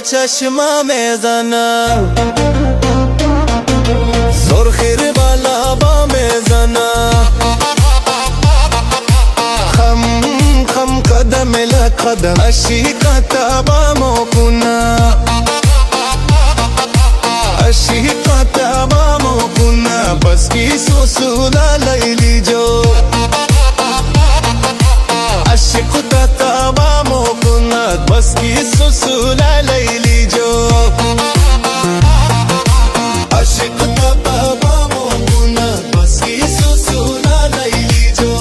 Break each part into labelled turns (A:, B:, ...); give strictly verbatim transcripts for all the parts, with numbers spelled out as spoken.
A: چشمه میزنه، سرخی با لبا میزنه، خم خم قدم لقدم عشیقت با موکنه، عشیقت با موکنه، بس کی سوسولا لیلی جو عشقت با موکنه، بس کی سوسولا لیلی جو عشقت با موکنه، بس کی سوسولا لیلی جو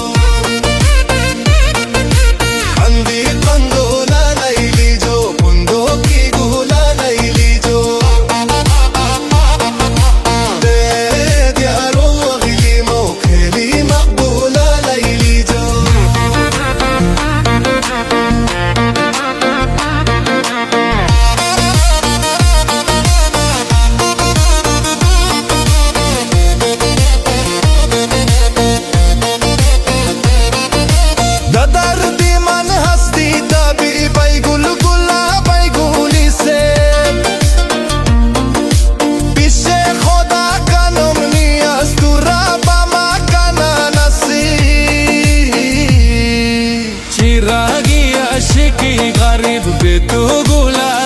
A: اندی قندولا لیلی جو بندو کی گولا لیلی جو ده دیارو غلی موکلی مقبولا لیلی جو
B: चिरागी आशिकी गरीब बे तू गुला